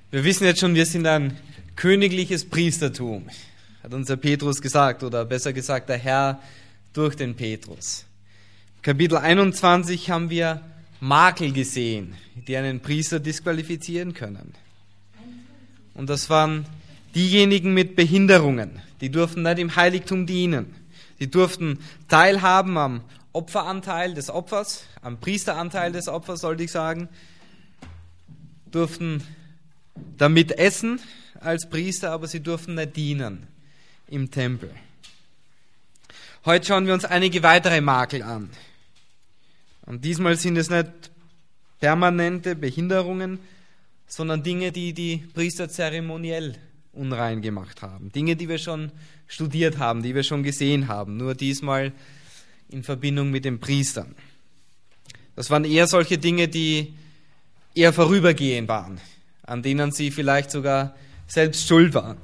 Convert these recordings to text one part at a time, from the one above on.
Wir wissen jetzt schon, wir sind ein königliches Priestertum, hat unser Petrus gesagt, oder besser gesagt der Herr durch den Petrus. Kapitel 21 haben wir Makel gesehen, die einen Priester disqualifizieren können. Und das waren diejenigen mit Behinderungen, die durften nicht im Heiligtum dienen. Die durften teilhaben am Opferanteil des Opfers, am Priesteranteil des Opfers, sollte ich sagen, durften damit essen als Priester, aber sie durften nicht dienen im Tempel. Heute schauen wir uns einige weitere Makel an. Und diesmal sind es nicht permanente Behinderungen, sondern Dinge, die die Priester zeremoniell unrein gemacht haben. Dinge, die wir schon studiert haben, die wir schon gesehen haben, nur diesmal in Verbindung mit den Priestern. Das waren eher solche Dinge, die eher vorübergehend waren, an denen sie vielleicht sogar selbst schuld waren.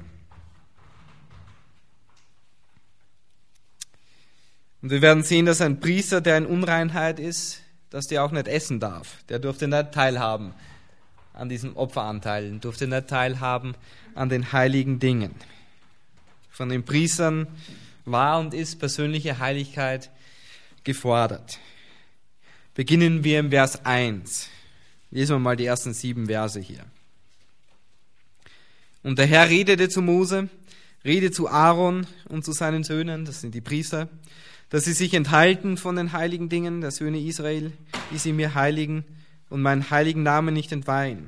Und wir werden sehen, dass ein Priester, der in Unreinheit ist, dass der auch nicht essen darf. Der durfte nicht teilhaben an diesen Opferanteilen, durfte nicht teilhaben an den heiligen Dingen. Von den Priestern war und ist persönliche Heiligkeit gefordert. Beginnen wir im Vers 1. Lesen wir mal die ersten 7 Verse hier. Und der Herr redete zu Mose, rede zu Aaron und zu seinen Söhnen, das sind die Priester, dass sie sich enthalten von den heiligen Dingen der Söhne Israel, die sie mir heiligen und meinen heiligen Namen nicht entweihen.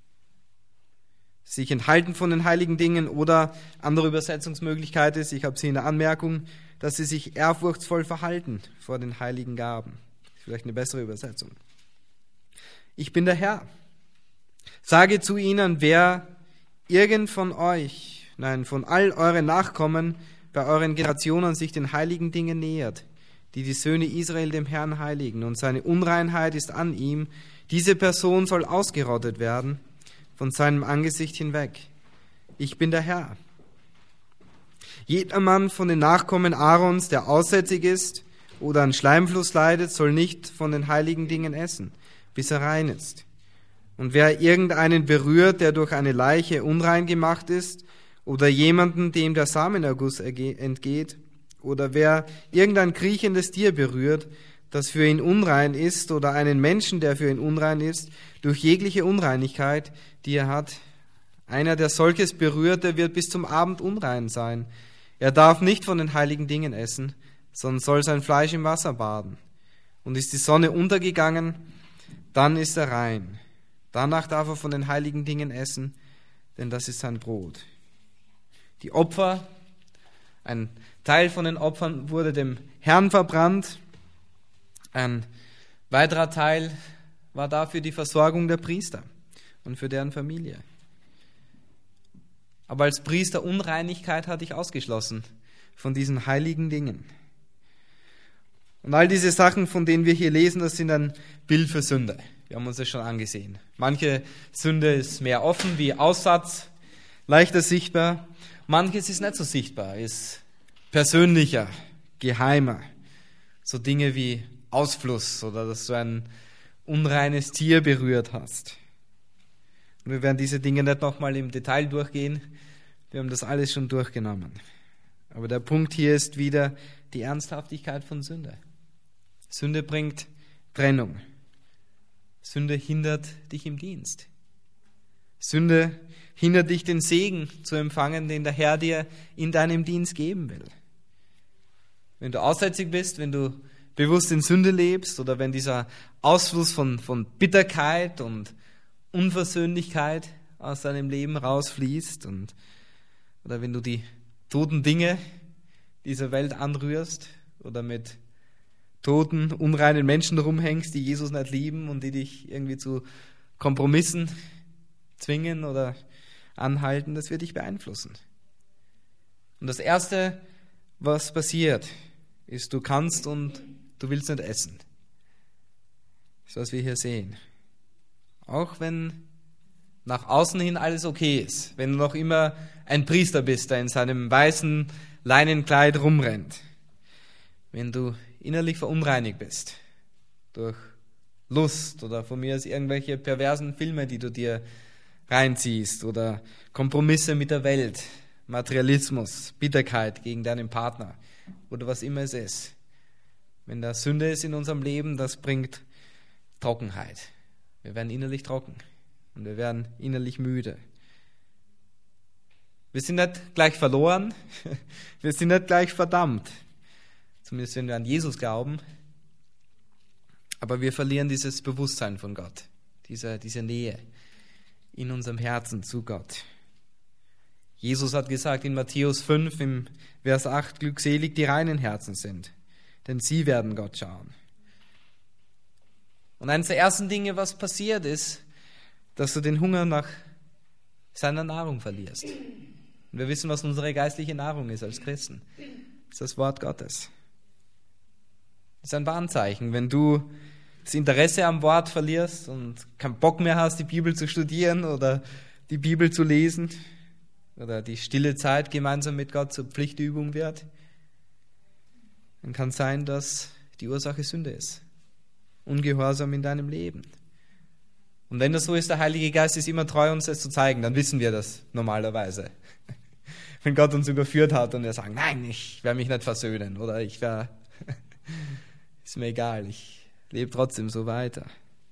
Sich enthalten von den heiligen Dingen oder andere Übersetzungsmöglichkeit ist, ich habe sie in der Anmerkung, dass sie sich ehrfurchtsvoll verhalten vor den heiligen Gaben. Vielleicht eine bessere Übersetzung. Ich bin der Herr. Sage zu ihnen, wer irgend von euch, von all euren Nachkommen bei euren Generationen sich den heiligen Dingen nähert, die die Söhne Israel dem Herrn heiligen, und seine Unreinheit ist an ihm, diese Person soll ausgerottet werden von seinem Angesicht hinweg. Ich bin der Herr. Jeder Mann von den Nachkommen Aarons, der aussätzig ist oder an Schleimfluss leidet, soll nicht von den heiligen Dingen essen, bis er rein ist. Und wer irgendeinen berührt, der durch eine Leiche unrein gemacht ist, oder jemanden, dem der Samenerguss entgeht, oder wer irgendein kriechendes Tier berührt, das für ihn unrein ist, oder einen Menschen, der für ihn unrein ist, durch jegliche Unreinigkeit, die er hat, einer, der solches berührt, der wird bis zum Abend unrein sein. Er darf nicht von den heiligen Dingen essen, sondern soll sein Fleisch im Wasser baden. Und ist die Sonne untergegangen, dann ist er rein. Danach darf er von den heiligen Dingen essen, denn das ist sein Brot. Die Opfer, ein Teil von den Opfern wurde dem Herrn verbrannt. Ein weiterer Teil war dafür die Versorgung der Priester und für deren Familie. Aber als Priester Unreinigkeit hatte ich ausgeschlossen von diesen heiligen Dingen. Und all diese Sachen, von denen wir hier lesen, das sind ein Bild für Sünde. Wir haben uns das schon angesehen. Manche Sünde ist mehr offen, wie Aussatz, leichter sichtbar. Manches ist nicht so sichtbar, ist persönlicher, geheimer. So Dinge wie Ausfluss oder dass du ein unreines Tier berührt hast. Und wir werden diese Dinge nicht nochmal im Detail durchgehen. Wir haben das alles schon durchgenommen. Aber der Punkt hier ist wieder die Ernsthaftigkeit von Sünde. Sünde bringt Trennung. Sünde hindert dich im Dienst. Sünde hindert dich, den Segen zu empfangen, den der Herr dir in deinem Dienst geben will. Wenn du aussätzig bist, wenn du bewusst in Sünde lebst oder wenn dieser Ausfluss von Bitterkeit und Unversöhnlichkeit aus deinem Leben rausfließt oder wenn du die toten Dinge dieser Welt anrührst oder mit toten, unreinen Menschen rumhängst, die Jesus nicht lieben und die dich irgendwie zu Kompromissen zwingen oder anhalten, das wird dich beeinflussen. Und das Erste, was passiert, ist, du kannst und du willst nicht essen. Das ist, was wir hier sehen. Auch wenn nach außen hin alles okay ist, wenn du noch immer ein Priester bist, der in seinem weißen Leinenkleid rumrennt, wenn du innerlich verunreinigt bist durch Lust oder von mir aus irgendwelche perversen Filme, die du dir reinziehst oder Kompromisse mit der Welt, Materialismus, Bitterkeit gegen deinen Partner oder was immer es ist. Wenn da Sünde ist in unserem Leben, das bringt Trockenheit. Wir werden innerlich trocken und wir werden innerlich müde. Wir sind nicht gleich verloren, wir sind nicht gleich verdammt, zumindest wenn wir an Jesus glauben, aber wir verlieren dieses Bewusstsein von Gott, diese Nähe in unserem Herzen zu Gott. Jesus hat gesagt in Matthäus 5 im Vers 8, glückselig die reinen Herzen sind, denn sie werden Gott schauen. Und eines der ersten Dinge, was passiert ist, dass du den Hunger nach seiner Nahrung verlierst. Und wir wissen, was unsere geistliche Nahrung ist als Christen. Das ist das Wort Gottes. Das ist ein Warnzeichen, wenn du das Interesse am Wort verlierst und keinen Bock mehr hast, die Bibel zu studieren oder die Bibel zu lesen oder die stille Zeit gemeinsam mit Gott zur Pflichtübung wird, dann kann es sein, dass die Ursache Sünde ist. Ungehorsam in deinem Leben. Und wenn das so ist, der Heilige Geist ist immer treu, uns das zu zeigen, dann wissen wir das normalerweise. Wenn Gott uns überführt hat und wir sagen, nein, ich werde mich nicht versöhnen oder ist mir egal, ich lebe trotzdem so weiter.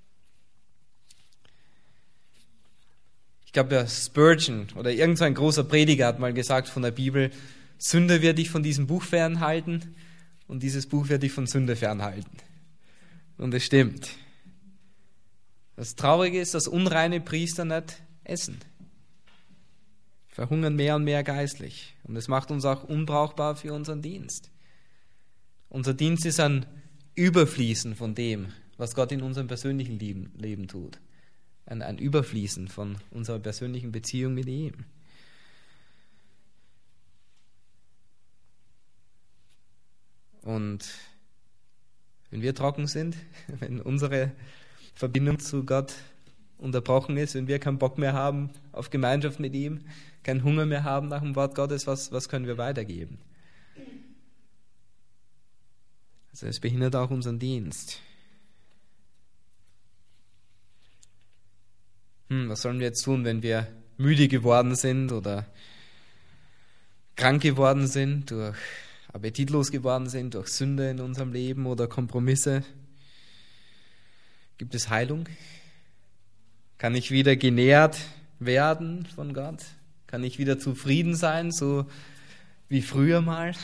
Ich glaube, der Spurgeon oder irgend so ein großer Prediger hat mal gesagt von der Bibel, Sünde wird dich von diesem Buch fernhalten und dieses Buch wird dich von Sünde fernhalten. Und es stimmt. Das Traurige ist, dass unreine Priester nicht essen. Verhungern mehr und mehr geistlich. Und es macht uns auch unbrauchbar für unseren Dienst. Unser Dienst ist ein Überfließen von dem, was Gott in unserem persönlichen Leben tut. Ein Überfließen von unserer persönlichen Beziehung mit ihm. Und wenn wir trocken sind, wenn unsere Verbindung zu Gott unterbrochen ist, wenn wir keinen Bock mehr haben auf Gemeinschaft mit ihm, keinen Hunger mehr haben nach dem Wort Gottes, was können wir weitergeben? Also es behindert auch unseren Dienst. Was sollen wir jetzt tun, wenn wir müde geworden sind oder krank geworden sind, appetitlos geworden sind durch Sünde in unserem Leben oder Kompromisse? Gibt es Heilung? Kann ich wieder genährt werden von Gott? Kann ich wieder zufrieden sein, so wie früher mal?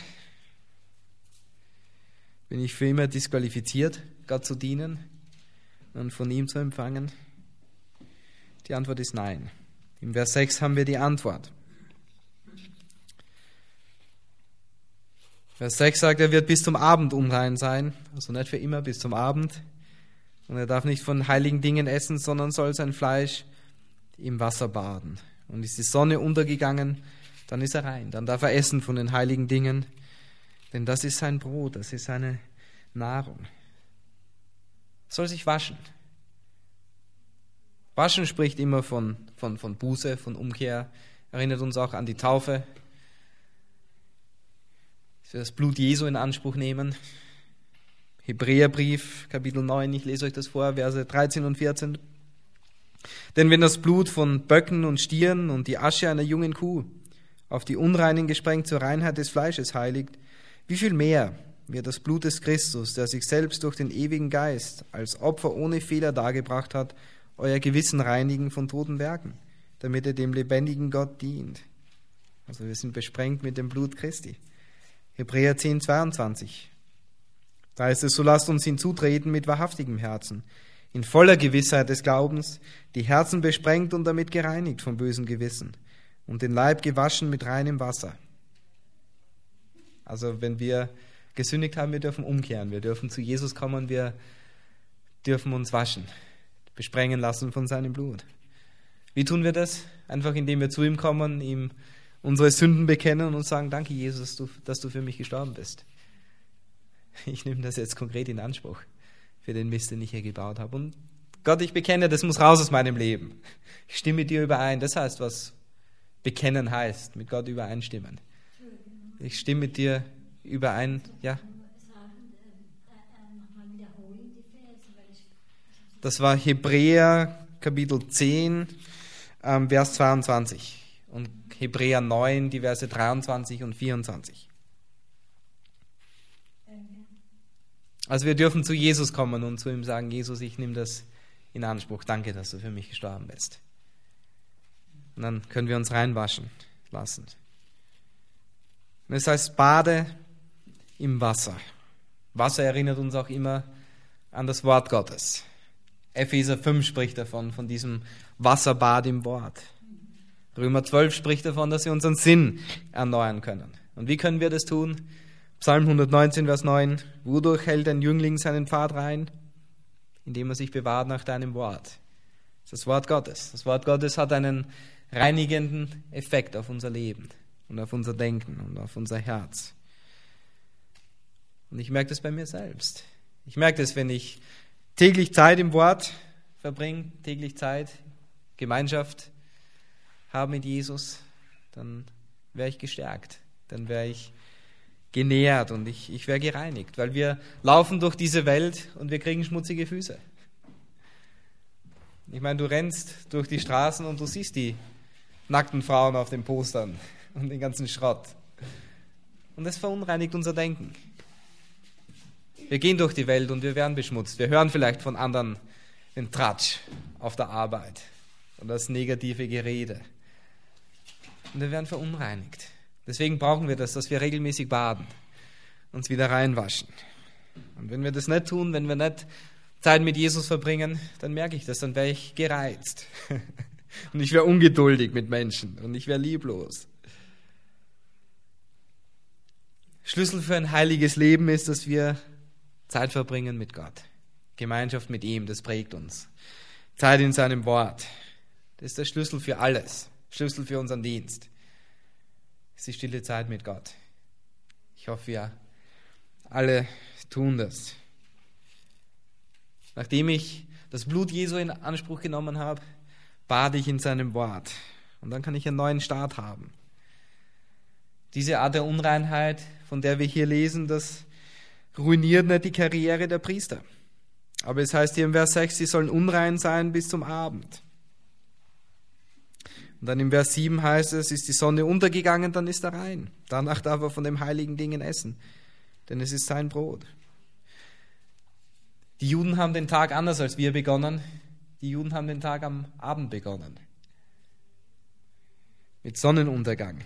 Bin ich für immer disqualifiziert, Gott zu dienen und von ihm zu empfangen? Die Antwort ist nein. Im Vers 6 haben wir die Antwort. Vers 6 sagt, er wird bis zum Abend unrein sein, also nicht für immer, bis zum Abend. Und er darf nicht von heiligen Dingen essen, sondern soll sein Fleisch im Wasser baden. Und ist die Sonne untergegangen, dann ist er rein. Dann darf er essen von den heiligen Dingen, denn das ist sein Brot, das ist seine Nahrung. Er soll sich waschen. Waschen spricht immer von Buße, von Umkehr, erinnert uns auch an die Taufe. Dass wir das Blut Jesu in Anspruch nehmen. Hebräerbrief, Kapitel 9, ich lese euch das vor, Verse 13 und 14. Denn wenn das Blut von Böcken und Stieren und die Asche einer jungen Kuh auf die Unreinen gesprengt zur Reinheit des Fleisches heiligt, wie viel mehr wird das Blut des Christus, der sich selbst durch den ewigen Geist als Opfer ohne Fehler dargebracht hat, euer Gewissen reinigen von toten Werken, damit ihr dem lebendigen Gott dient. Also wir sind besprengt mit dem Blut Christi. Hebräer 10, 22. Da heißt es, so lasst uns hinzutreten mit wahrhaftigem Herzen, in voller Gewissheit des Glaubens, die Herzen besprengt und damit gereinigt vom bösen Gewissen und den Leib gewaschen mit reinem Wasser. Also wenn wir gesündigt haben, wir dürfen umkehren, wir dürfen zu Jesus kommen, wir dürfen uns waschen, besprengen lassen von seinem Blut. Wie tun wir das? Einfach indem wir zu ihm kommen, ihm unsere Sünden bekennen und sagen, danke Jesus, dass du für mich gestorben bist. Ich nehme das jetzt konkret in Anspruch für den Mist, den ich hier gebaut habe. Und Gott, ich bekenne, das muss raus aus meinem Leben. Ich stimme mit dir überein. Das heißt, was bekennen heißt, mit Gott übereinstimmen. Ich stimme mit dir überein. Ja. Das war Hebräer Kapitel 10, Vers 22 und Hebräer 9, die Verse 23 und 24. Also wir dürfen zu Jesus kommen und zu ihm sagen, Jesus, ich nehme das in Anspruch. Danke, dass du für mich gestorben bist. Und dann können wir uns reinwaschen lassen. Und es heißt, bade im Wasser. Wasser erinnert uns auch immer an das Wort Gottes. Epheser 5 spricht davon, von diesem Wasserbad im Wort. Römer 12 spricht davon, dass wir unseren Sinn erneuern können. Und wie können wir das tun? Psalm 119, Vers 9. Wodurch hält ein Jüngling seinen Pfad rein? Indem er sich bewahrt nach deinem Wort. Das ist das Wort Gottes. Das Wort Gottes hat einen reinigenden Effekt auf unser Leben und auf unser Denken und auf unser Herz. Und ich merke das bei mir selbst. Ich merke das, wenn ich täglich Zeit im Wort verbringe, täglich Zeit, Gemeinschaft habe mit Jesus, dann wäre ich gestärkt, dann wäre ich genährt und ich wäre gereinigt, weil wir laufen durch diese Welt und wir kriegen schmutzige Füße. Ich meine, du rennst durch die Straßen und du siehst die nackten Frauen auf den Postern und den ganzen Schrott. Und das verunreinigt unser Denken. Wir gehen durch die Welt und wir werden beschmutzt. Wir hören vielleicht von anderen den Tratsch auf der Arbeit und das negative Gerede. Und wir werden verunreinigt. Deswegen brauchen wir das, dass wir regelmäßig baden, uns wieder reinwaschen. Und wenn wir das nicht tun, wenn wir nicht Zeit mit Jesus verbringen, dann merke ich das, dann wäre ich gereizt. Und ich wäre ungeduldig mit Menschen und ich wäre lieblos. Schlüssel für ein heiliges Leben ist, dass wir Zeit verbringen mit Gott. Gemeinschaft mit ihm, das prägt uns. Zeit in seinem Wort. Das ist der Schlüssel für alles. Schlüssel für unseren Dienst. Das ist die stille Zeit mit Gott. Ich hoffe, wir alle tun das. Nachdem ich das Blut Jesu in Anspruch genommen habe, bade ich in seinem Wort. Und dann kann ich einen neuen Start haben. Diese Art der Unreinheit, von der wir hier lesen, das ruiniert nicht die Karriere der Priester. Aber es heißt hier im Vers 6, sie sollen unrein sein bis zum Abend. Und dann im Vers 7 heißt es, ist die Sonne untergegangen, dann ist er rein. Danach darf er von dem heiligen Dingen essen, denn es ist sein Brot. Die Juden haben den Tag anders als wir begonnen. Die Juden haben den Tag am Abend begonnen. Mit Sonnenuntergang.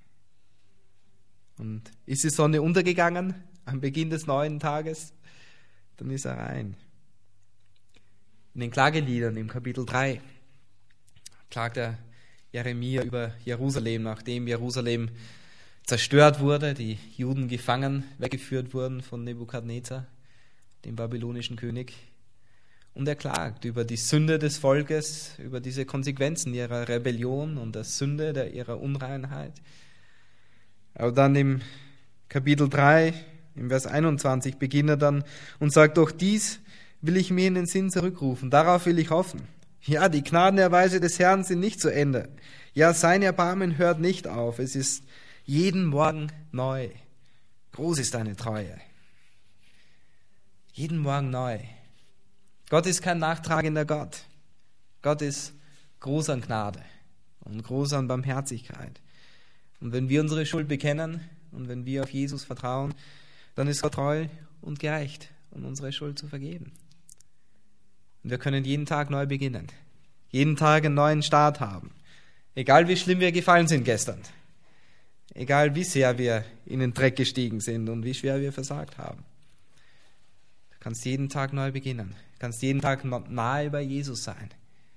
Und ist die Sonne untergegangen am Beginn des neuen Tages, dann ist er rein. In den Klageliedern im Kapitel 3 klagt der Jeremia über Jerusalem, nachdem Jerusalem zerstört wurde, die Juden gefangen weggeführt wurden von Nebukadnezar, dem babylonischen König. Und er klagt über die Sünde des Volkes, über diese Konsequenzen ihrer Rebellion und der Sünde, ihrer Unreinheit. Aber dann im Kapitel 3, im Vers 21, beginnt er dann und sagt, doch dies will ich mir in den Sinn zurückrufen, darauf will ich hoffen. Ja, die Gnadenerweise des Herrn sind nicht zu Ende. Ja, sein Erbarmen hört nicht auf. Es ist jeden Morgen neu. Groß ist deine Treue. Jeden Morgen neu. Gott ist kein nachtragender Gott. Gott ist groß an Gnade und groß an Barmherzigkeit. Und wenn wir unsere Schuld bekennen und wenn wir auf Jesus vertrauen, dann ist Gott treu und gerecht, um unsere Schuld zu vergeben. Und wir können jeden Tag neu beginnen. Jeden Tag einen neuen Start haben. Egal wie schlimm wir gefallen sind gestern. Egal wie sehr wir in den Dreck gestiegen sind und wie schwer wir versagt haben. Du kannst jeden Tag neu beginnen. Du kannst jeden Tag nahe bei Jesus sein.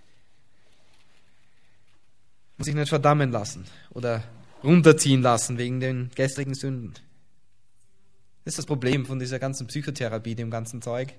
Du musst dich nicht verdammen lassen oder runterziehen lassen wegen den gestrigen Sünden. Das ist das Problem von dieser ganzen Psychotherapie, dem ganzen Zeug.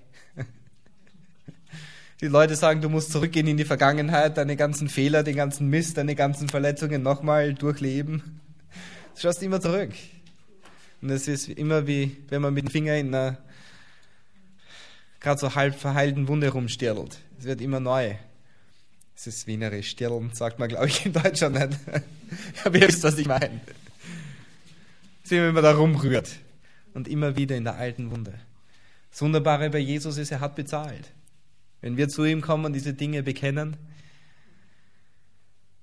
Die Leute sagen, du musst zurückgehen in die Vergangenheit, deine ganzen Fehler, den ganzen Mist, deine ganzen Verletzungen nochmal durchleben. Du schaust immer zurück. Und es ist immer wie, wenn man mit dem Finger in einer gerade so halb verheilten Wunde rumstirlt. Es wird immer neu. Es ist wienerisch, stirlen sagt man, glaube ich, in Deutschland nicht. Aber ihr wisst, was ich meine. Es ist immer, wenn man da rumrührt. Und immer wieder in der alten Wunde. Das Wunderbare bei Jesus ist, er hat bezahlt. Wenn wir zu ihm kommen und diese Dinge bekennen,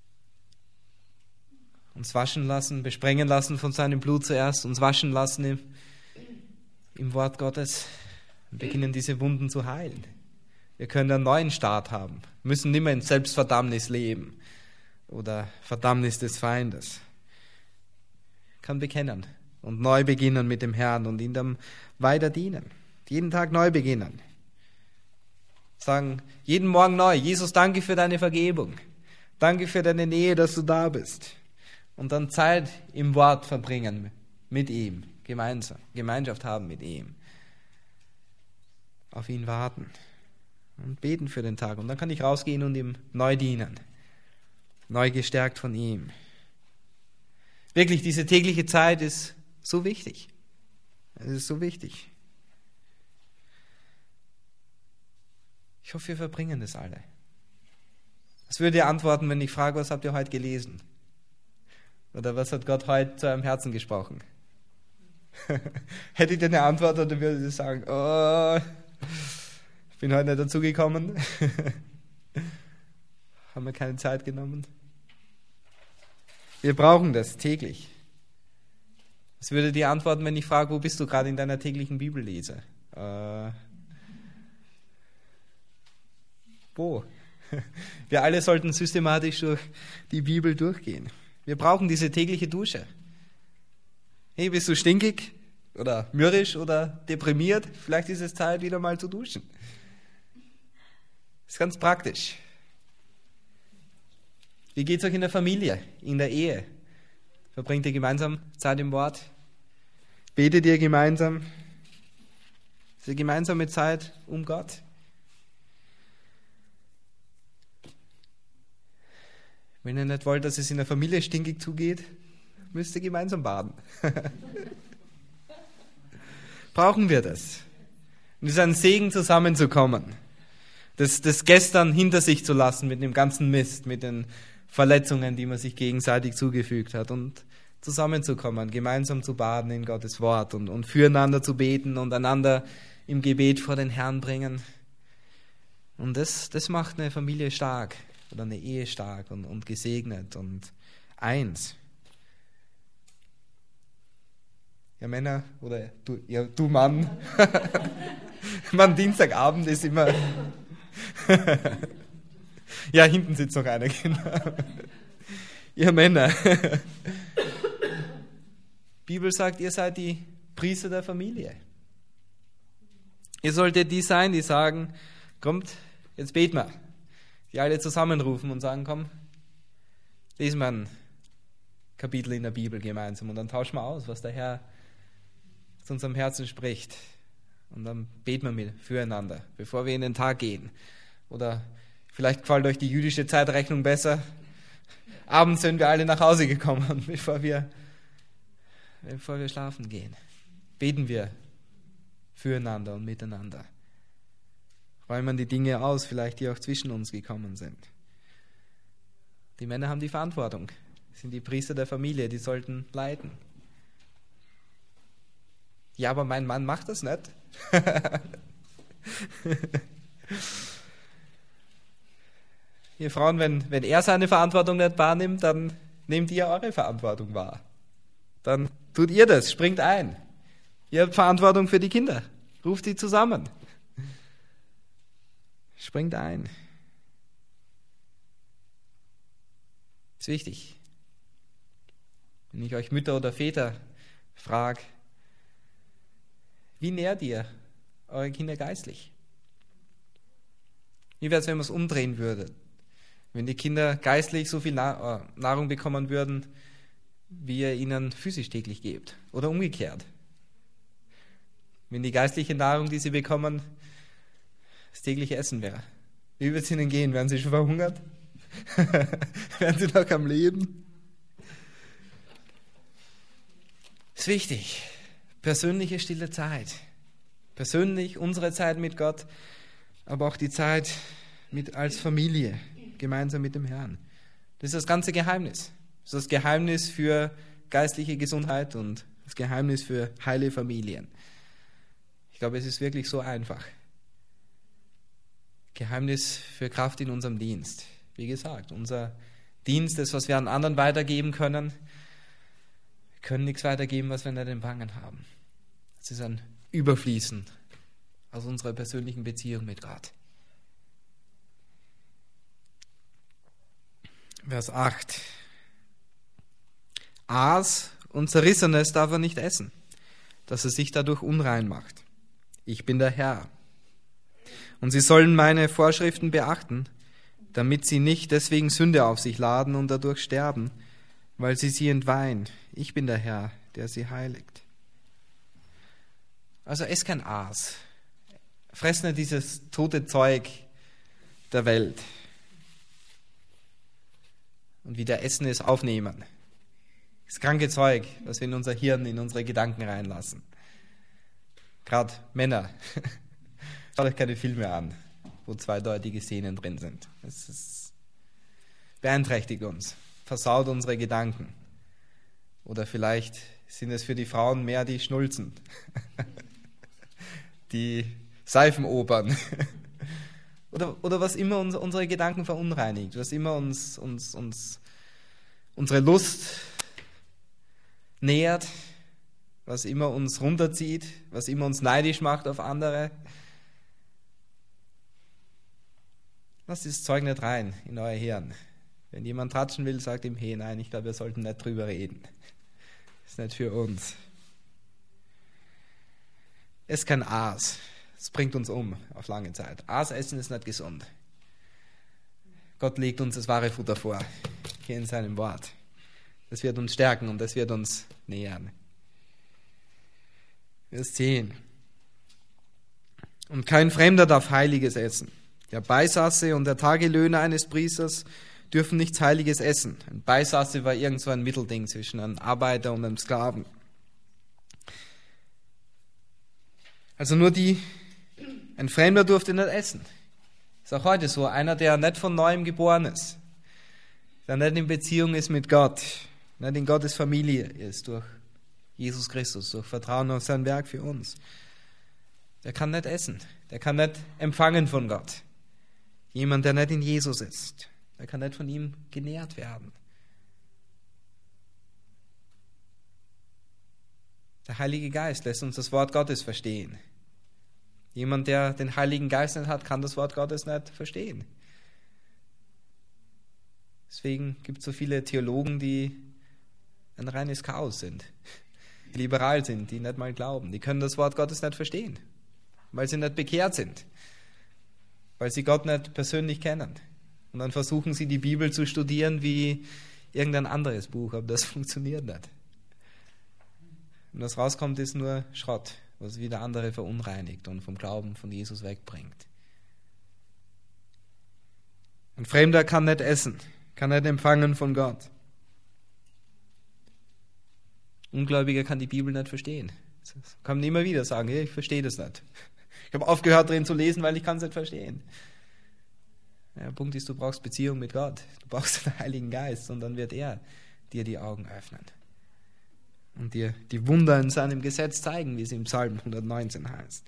uns waschen lassen, besprengen lassen von seinem Blut zuerst, uns waschen lassen im Wort Gottes und beginnen diese Wunden zu heilen. Wir können einen neuen Start haben, müssen nicht mehr in Selbstverdammnis leben oder Verdammnis des Feindes. Kann bekennen und neu beginnen mit dem Herrn und ihm dann weiter dienen. Jeden Tag neu beginnen. Sagen jeden Morgen neu: Jesus, danke für deine Vergebung. Danke für deine Nähe, dass du da bist. Und dann Zeit im Wort verbringen mit ihm, gemeinsam, Gemeinschaft haben mit ihm. Auf ihn warten und beten für den Tag. Und dann kann ich rausgehen und ihm neu dienen. Neu gestärkt von ihm. Wirklich, diese tägliche Zeit ist so wichtig. Es ist so wichtig. Ich hoffe, wir verbringen das alle. Was würdet ihr antworten, wenn ich frage, was habt ihr heute gelesen? Oder was hat Gott heute zu eurem Herzen gesprochen? Hättet ihr eine Antwort oder würdet ihr sagen, oh, ich bin heute nicht dazugekommen? Haben wir keine Zeit genommen? Wir brauchen das täglich. Was würdet ihr antworten, wenn ich frage, wo bist du gerade in deiner täglichen Bibellese? Wo? Wir alle sollten systematisch durch die Bibel durchgehen. Wir brauchen diese tägliche Dusche. Hey, bist du stinkig oder mürrisch oder deprimiert? Vielleicht ist es Zeit, wieder mal zu duschen. Das ist ganz praktisch. Wie geht es euch in der Familie, in der Ehe? Verbringt ihr gemeinsam Zeit im Wort? Betet ihr gemeinsam? Ist ihr gemeinsame Zeit um Gott? Wenn ihr nicht wollt, dass es in der Familie stinkig zugeht, müsst ihr gemeinsam baden. Brauchen wir das? Und es ist ein Segen, zusammenzukommen. Das Gestern hinter sich zu lassen mit dem ganzen Mist, mit den Verletzungen, die man sich gegenseitig zugefügt hat und zusammenzukommen, gemeinsam zu baden in Gottes Wort und füreinander zu beten und einander im Gebet vor den Herrn bringen. Und das macht eine Familie stark oder eine Ehe stark und gesegnet und eins. Ja, Männer oder du Mann. Mann, Dienstagabend ist immer... Ja, hinten sitzt noch einer, genau. Ihr Männer. Die Bibel sagt, ihr seid die Priester der Familie. Ihr solltet die sein, die sagen, kommt, jetzt beten wir. Die alle zusammenrufen und sagen, komm, lesen wir ein Kapitel in der Bibel gemeinsam und dann tauschen wir aus, was der Herr zu unserem Herzen spricht. Und dann beten wir füreinander, bevor wir in den Tag gehen. Oder vielleicht gefällt euch die jüdische Zeitrechnung besser. Abends sind wir alle nach Hause gekommen, bevor wir schlafen gehen. Beten wir füreinander und miteinander. Räumen die Dinge aus, vielleicht die auch zwischen uns gekommen sind. Die Männer haben die Verantwortung, sind die Priester der Familie, die sollten leiten. Ja, aber mein Mann macht das nicht. Ihr Frauen, wenn er seine Verantwortung nicht wahrnimmt, dann nehmt ihr eure Verantwortung wahr. Dann tut ihr das, springt ein. Ihr habt Verantwortung für die Kinder. Ruft sie zusammen. Springt ein. Das ist wichtig. Wenn ich euch Mütter oder Väter frage, wie nährt ihr eure Kinder geistlich? Wie wäre es, wenn man es umdrehen würde? Wenn die Kinder geistlich so viel Nahrung bekommen würden, wie ihr ihnen physisch täglich gebt. Oder umgekehrt. Wenn die geistliche Nahrung, die sie bekommen, das tägliche Essen wäre. Wie würde es ihnen gehen? Wären sie schon verhungert? Wären sie noch am Leben? Das ist wichtig. Persönliche stille Zeit. Persönlich unsere Zeit mit Gott, aber auch die Zeit als Familie, gemeinsam mit dem Herrn. Das ist das ganze Geheimnis. Das ist das Geheimnis für geistliche Gesundheit und das Geheimnis für heile Familien. Ich glaube, es ist wirklich so einfach. Geheimnis für Kraft in unserem Dienst. Wie gesagt, unser Dienst, das, was wir an anderen weitergeben können. Wir können nichts weitergeben, was wir nicht empfangen haben. Es ist ein Überfließen aus unserer persönlichen Beziehung mit Gott. Vers 8. Aas und Zerrissenes darf er nicht essen, dass er sich dadurch unrein macht. Ich bin der Herr. Und sie sollen meine Vorschriften beachten, damit sie nicht deswegen Sünde auf sich laden und dadurch sterben, weil sie entweihen. Ich bin der Herr, der sie heiligt. Also ess kein Aas. Fress nicht dieses tote Zeug der Welt. Und wieder essen es aufnehmen. Das kranke Zeug, das wir in unser Hirn, in unsere Gedanken reinlassen. Gerade Männer. Schaut euch keine Filme an, wo zweideutige Szenen drin sind. Es beeinträchtigt uns, versaut unsere Gedanken. Oder vielleicht sind es für die Frauen mehr die Schnulzen, die Seifenopern. Oder was immer unsere Gedanken verunreinigt, was immer uns unsere Lust nährt, was immer uns runterzieht, was immer uns neidisch macht auf andere. Lasst dieses Zeug nicht rein in euer Hirn. Wenn jemand tratschen will, sagt ihm, hey, nein, ich glaube, wir sollten nicht drüber reden. Das ist nicht für uns. Es ist kein Aas. Das bringt uns um auf lange Zeit. Aas essen ist nicht gesund. Gott legt uns das wahre Futter vor, hier in seinem Wort. Das wird uns stärken und das wird uns nähern. Vers 10. Und kein Fremder darf Heiliges essen. Der Beisasse und der Tagelöhner eines Priesters dürfen nichts Heiliges essen. Ein Beisasse war irgend so ein Mittelding zwischen einem Arbeiter und einem Sklaven. Also nur ein Fremder durfte nicht essen. Ist auch heute so. Einer, der nicht von Neuem geboren ist, der nicht in Beziehung ist mit Gott, nicht in Gottes Familie ist durch Jesus Christus, durch Vertrauen auf sein Werk für uns, der kann nicht essen. Der kann nicht empfangen von Gott. Jemand, der nicht in Jesus ist, der kann nicht von ihm genährt werden. Der Heilige Geist lässt uns das Wort Gottes verstehen. Jemand, der den Heiligen Geist nicht hat, kann das Wort Gottes nicht verstehen. Deswegen gibt es so viele Theologen, die ein reines Chaos sind, die liberal sind, die nicht mal glauben. Die können das Wort Gottes nicht verstehen, weil sie nicht bekehrt sind, weil sie Gott nicht persönlich kennen. Und dann versuchen sie, die Bibel zu studieren wie irgendein anderes Buch, aber das funktioniert nicht. Und was rauskommt, ist nur Schrott, was wieder andere verunreinigt und vom Glauben von Jesus wegbringt. Ein Fremder kann nicht essen, kann nicht empfangen von Gott. Ungläubiger kann die Bibel nicht verstehen. Das kann man immer wieder sagen, hey, ich verstehe das nicht. Ich habe aufgehört, drin zu lesen, weil ich kann es nicht verstehen. Der Punkt ist, du brauchst Beziehung mit Gott. Du brauchst den Heiligen Geist und dann wird er dir die Augen öffnen und dir die Wunder in seinem Gesetz zeigen, wie es im Psalm 119 heißt.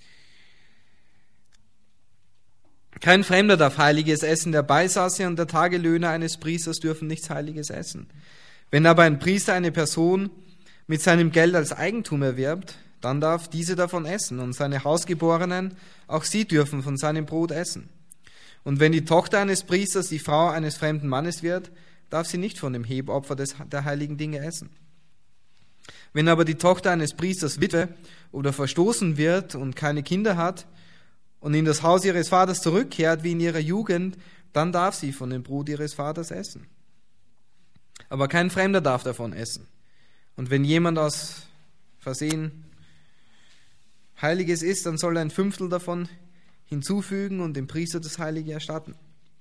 Kein Fremder darf Heiliges essen, der Beisasse und der Tagelöhner eines Priesters dürfen nichts Heiliges essen. Wenn aber ein Priester eine Person mit seinem Geld als Eigentum erwirbt, dann darf diese davon essen und seine Hausgeborenen, auch sie dürfen von seinem Brot essen. Und wenn die Tochter eines Priesters die Frau eines fremden Mannes wird, darf sie nicht von dem Hebopfer der heiligen Dinge essen. Wenn aber die Tochter eines Priesters Witwe oder verstoßen wird und keine Kinder hat und in das Haus ihres Vaters zurückkehrt wie in ihrer Jugend, dann darf sie von dem Brot ihres Vaters essen. Aber kein Fremder darf davon essen. Und wenn jemand aus Versehen Heiliges isst, dann soll er 1/5 davon hinzufügen und dem Priester das Heilige erstatten.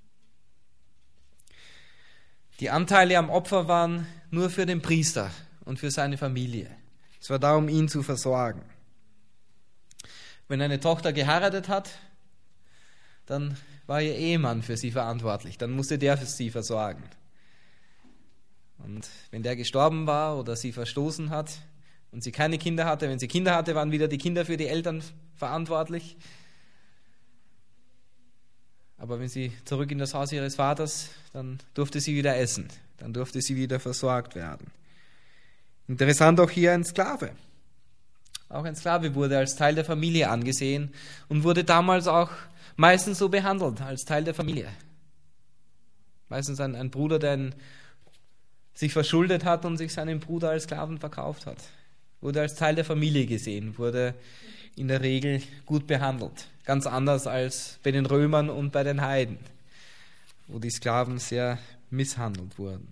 Die Anteile am Opfer waren nur für den Priester und für seine Familie. Es war darum, ihn zu versorgen. Wenn eine Tochter geheiratet hat, dann war ihr Ehemann für sie verantwortlich. Dann musste der für sie versorgen. Und wenn der gestorben war oder sie verstoßen hat und sie keine Kinder hatte, wenn sie Kinder hatte, waren wieder die Kinder für die Eltern verantwortlich. Aber Aber wenn sie zurück in das Haus ihres Vaters, dann durfte sie wieder essen. Dann durfte sie wieder versorgt werden. Interessant auch hier ein Sklave. Auch ein Sklave wurde als Teil der Familie angesehen und wurde damals auch meistens so behandelt, als Teil der Familie. Meistens ein Bruder, der sich verschuldet hat und sich seinen Bruder als Sklaven verkauft hat. Wurde als Teil der Familie gesehen, wurde in der Regel gut behandelt. Ganz anders als bei den Römern und bei den Heiden, wo die Sklaven sehr misshandelt wurden.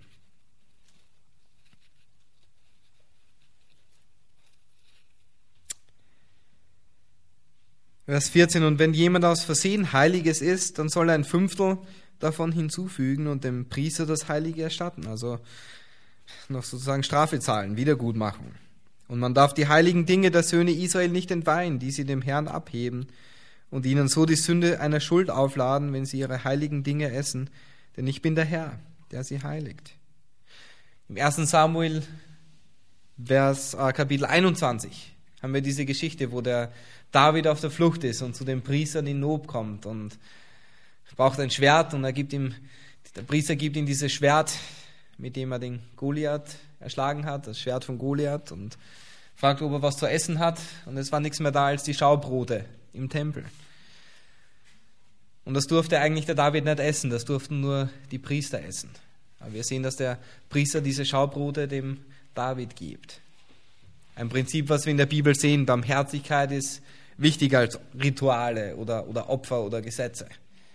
Vers 14: Und wenn jemand aus Versehen Heiliges isst, dann soll er 1/5 davon hinzufügen und dem Priester das Heilige erstatten. Also noch sozusagen Strafe zahlen, Wiedergutmachung. Und man darf die heiligen Dinge der Söhne Israel nicht entweihen, die sie dem Herrn abheben und ihnen so die Sünde einer Schuld aufladen, wenn sie ihre heiligen Dinge essen. Denn ich bin der Herr, der sie heiligt. Im 1. Samuel, Kapitel 21, haben wir diese Geschichte, wo der David auf der Flucht ist und zu den Priestern in Nob kommt und braucht ein Schwert und der Priester gibt ihm dieses Schwert, mit dem er den Goliath erschlagen hat, das Schwert von Goliath, und fragt, ob er was zu essen hat, und es war nichts mehr da als die Schaubrote im Tempel. Und das durfte eigentlich der David nicht essen, das durften nur die Priester essen. Aber wir sehen, dass der Priester diese Schaubrote dem David gibt. Ein Prinzip, was wir in der Bibel sehen: Barmherzigkeit ist wichtiger als Rituale oder Opfer oder Gesetze.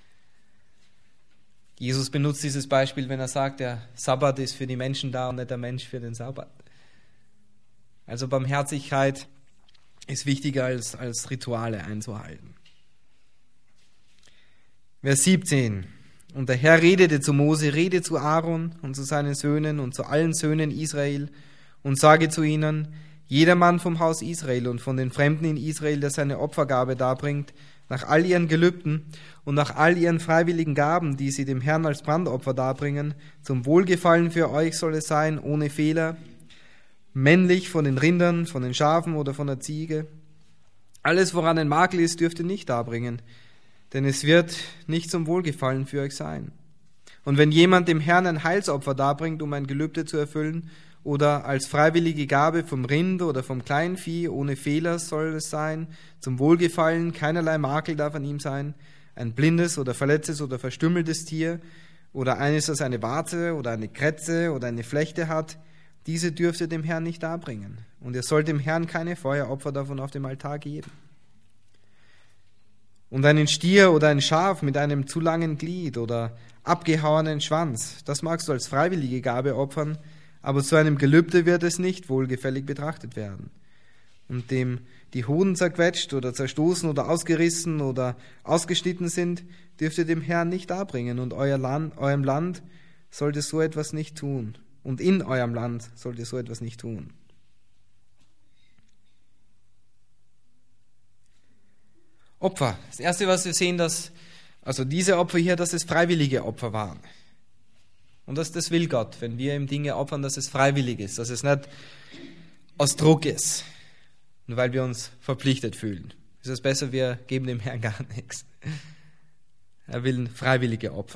Jesus benutzt dieses Beispiel, wenn er sagt, der Sabbat ist für die Menschen da und nicht der Mensch für den Sabbat. Also Barmherzigkeit ist wichtiger als Rituale einzuhalten. Vers 17: Und der Herr redete zu Mose, rede zu Aaron und zu seinen Söhnen und zu allen Söhnen Israel und sage zu ihnen: Jeder Mann vom Haus Israel und von den Fremden in Israel, der seine Opfergabe darbringt, nach all ihren Gelübden und nach all ihren freiwilligen Gaben, die sie dem Herrn als Brandopfer darbringen, zum Wohlgefallen für euch soll es sein, ohne Fehler, männlich von den Rindern, von den Schafen oder von der Ziege. Alles, woran ein Makel ist, dürft ihr nicht darbringen, denn es wird nicht zum Wohlgefallen für euch sein. Und wenn jemand dem Herrn ein Heilsopfer darbringt, um ein Gelübde zu erfüllen, oder als freiwillige Gabe vom Rind oder vom Kleinvieh, ohne Fehler soll es sein, zum Wohlgefallen, keinerlei Makel darf an ihm sein, ein blindes oder verletztes oder verstümmeltes Tier oder eines, das eine Warze oder eine Krätze oder eine Flechte hat, diese dürft ihr dem Herrn nicht darbringen. Und ihr sollt dem Herrn keine Feueropfer davon auf dem Altar geben. Und einen Stier oder ein Schaf mit einem zu langen Glied oder abgehauenen Schwanz, das magst du als freiwillige Gabe opfern, aber zu einem Gelübde wird es nicht wohlgefällig betrachtet werden. Und dem die Hoden zerquetscht oder zerstoßen oder ausgerissen oder ausgeschnitten sind, dürft ihr dem Herrn nicht darbringen. Und eurem Land sollt ihr so etwas nicht tun. Und in eurem Land sollt ihr so etwas nicht tun. Opfer. Das Erste, was wir sehen, diese Opfer hier, dass es freiwillige Opfer waren. Und das will Gott, wenn wir ihm Dinge opfern, dass es freiwillig ist, dass es nicht aus Druck ist, nur weil wir uns verpflichtet fühlen. Ist es besser, wir geben dem Herrn gar nichts. Er will freiwillige Opfer.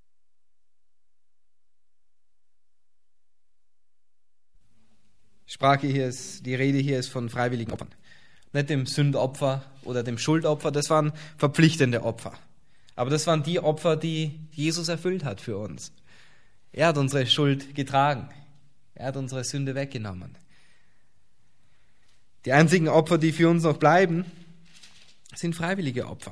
Die Rede hier ist von freiwilligen Opfern. Nicht dem Sündopfer oder dem Schuldopfer, das waren verpflichtende Opfer. Aber das waren die Opfer, die Jesus erfüllt hat für uns. Er hat unsere Schuld getragen. Er hat unsere Sünde weggenommen. Die einzigen Opfer, die für uns noch bleiben, sind freiwillige Opfer.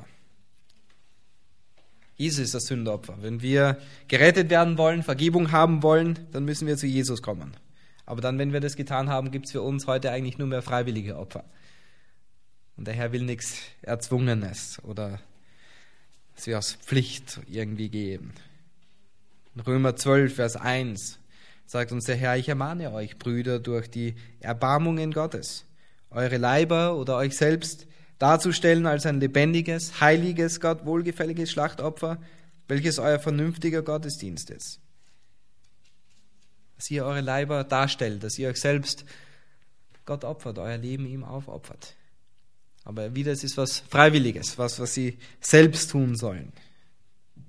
Jesus ist das Sündopfer. Wenn wir gerettet werden wollen, Vergebung haben wollen, dann müssen wir zu Jesus kommen. Aber dann, wenn wir das getan haben, gibt es für uns heute eigentlich nur mehr freiwillige Opfer. Und der Herr will nichts Erzwungenes oder dass wir aus Pflicht irgendwie geben. In Römer 12, Vers 1 sagt uns der Herr: Ich ermahne euch, Brüder, durch die Erbarmungen Gottes, eure Leiber oder euch selbst darzustellen als ein lebendiges, heiliges, Gott wohlgefälliges Schlachtopfer, welches euer vernünftiger Gottesdienst ist. Dass ihr eure Leiber darstellt, dass ihr euch selbst Gott opfert, euer Leben ihm aufopfert. Aber wieder, es ist was Freiwilliges, was sie selbst tun sollen.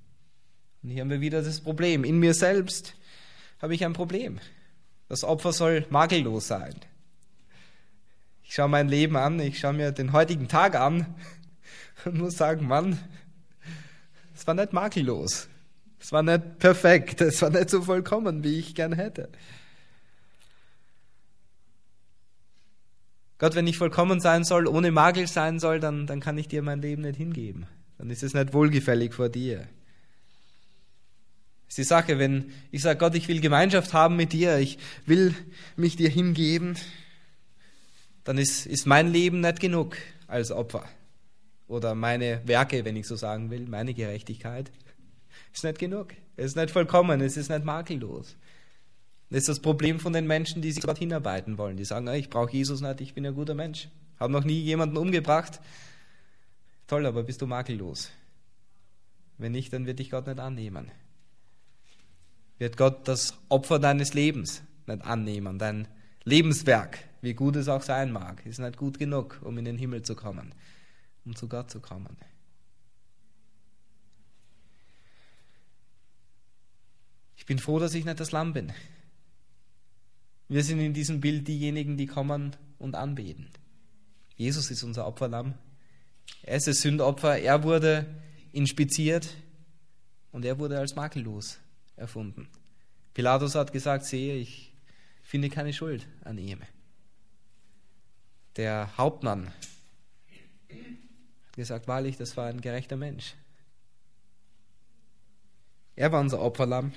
Und hier haben wir wieder das Problem. In mir selbst habe ich ein Problem. Das Opfer soll makellos sein. Ich schaue mein Leben an, ich schaue mir den heutigen Tag an und muss sagen, Mann, es war nicht makellos. Es war nicht perfekt, es war nicht so vollkommen, wie ich gern hätte. Gott, wenn ich vollkommen sein soll, ohne Makel sein soll, dann kann ich dir mein Leben nicht hingeben. Dann ist es nicht wohlgefällig vor dir. Das ist die Sache, wenn ich sage, Gott, ich will Gemeinschaft haben mit dir, ich will mich dir hingeben, dann ist mein Leben nicht genug als Opfer. Oder meine Werke, wenn ich so sagen will, meine Gerechtigkeit, ist nicht genug. Es ist nicht vollkommen, es ist nicht makellos. Das ist das Problem von den Menschen, die sich Gott hinarbeiten wollen. Die sagen, ich brauche Jesus nicht, ich bin ein guter Mensch. Habe noch nie jemanden umgebracht. Toll, aber bist du makellos? Wenn nicht, dann wird dich Gott nicht annehmen. Wird Gott das Opfer deines Lebens nicht annehmen. Dein Lebenswerk, wie gut es auch sein mag, ist nicht gut genug, um in den Himmel zu kommen, um zu Gott zu kommen. Ich bin froh, dass ich nicht das Lamm bin. Wir sind in diesem Bild diejenigen, die kommen und anbeten. Jesus ist unser Opferlamm. Er ist das Sündopfer. Er wurde inspiziert und er wurde als makellos erfunden. Pilatus hat gesagt, sehe, ich finde keine Schuld an ihm. Der Hauptmann hat gesagt, wahrlich, das war ein gerechter Mensch. Er war unser Opferlamm.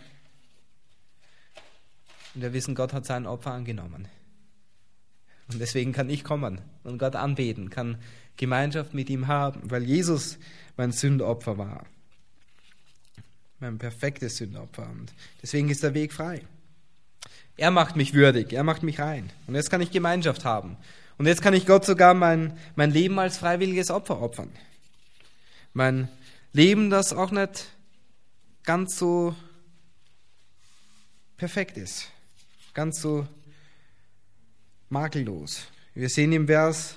Und wir wissen, Gott hat sein Opfer angenommen. Und deswegen kann ich kommen und Gott anbeten, kann Gemeinschaft mit ihm haben, weil Jesus mein Sündopfer war. Mein perfektes Sündopfer. Und deswegen ist der Weg frei. Er macht mich würdig, er macht mich rein. Und jetzt kann ich Gemeinschaft haben. Und jetzt kann ich Gott sogar mein Leben als freiwilliges Opfer opfern. Mein Leben, das auch nicht ganz so perfekt ist. Ganz so makellos. Wir sehen im Vers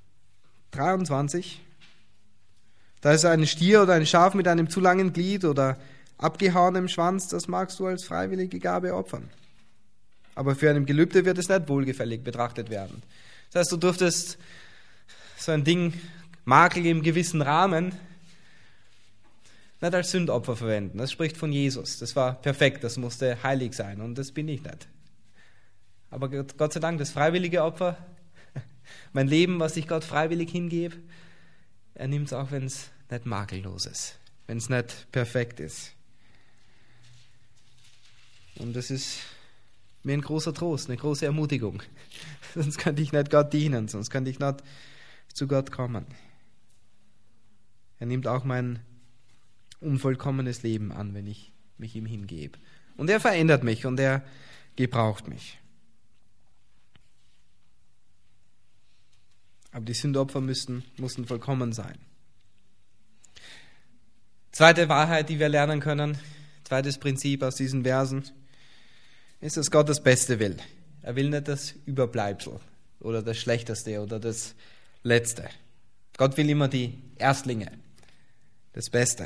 23, da ist ein Stier oder ein Schaf mit einem zu langen Glied oder abgehauenem Schwanz, das magst du als freiwillige Gabe opfern. Aber für ein Gelübde wird es nicht wohlgefällig betrachtet werden. Das heißt, du dürftest so ein Ding, Makel im gewissen Rahmen, nicht als Sündopfer verwenden. Das spricht von Jesus. Das war perfekt, das musste heilig sein und das bin ich nicht. Aber Gott sei Dank, das freiwillige Opfer, mein Leben, was ich Gott freiwillig hingebe, er nimmt es auch, wenn es nicht makellos ist, wenn es nicht perfekt ist. Und das ist mir ein großer Trost, eine große Ermutigung. Sonst könnte ich nicht Gott dienen, sonst könnte ich nicht zu Gott kommen. Er nimmt auch mein unvollkommenes Leben an, wenn ich mich ihm hingebe. Und er verändert mich und er gebraucht mich. Aber die Sündopfer mussten vollkommen sein. Zweite Wahrheit, die wir lernen können, zweites Prinzip aus diesen Versen, ist, dass Gott das Beste will. Er will nicht das Überbleibsel oder das Schlechteste oder das Letzte. Gott will immer die Erstlinge, das Beste.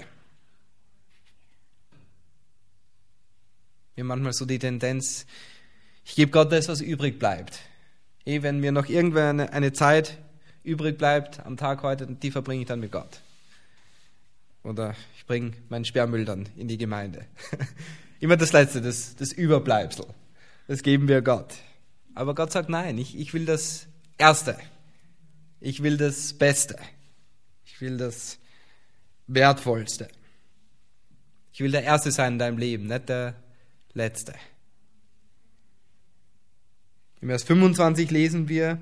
Wir haben manchmal so die Tendenz, ich gebe Gott das, was übrig bleibt. Wenn mir noch irgendwann eine Zeit übrig bleibt am Tag heute, die verbringe ich dann mit Gott. Oder ich bringe meinen Sperrmüll dann in die Gemeinde. Immer das Letzte, das Überbleibsel. Das geben wir Gott. Aber Gott sagt, nein, ich will das Erste. Ich will das Beste. Ich will das Wertvollste. Ich will der Erste sein in deinem Leben, nicht der Letzte. Im Vers 25 lesen wir,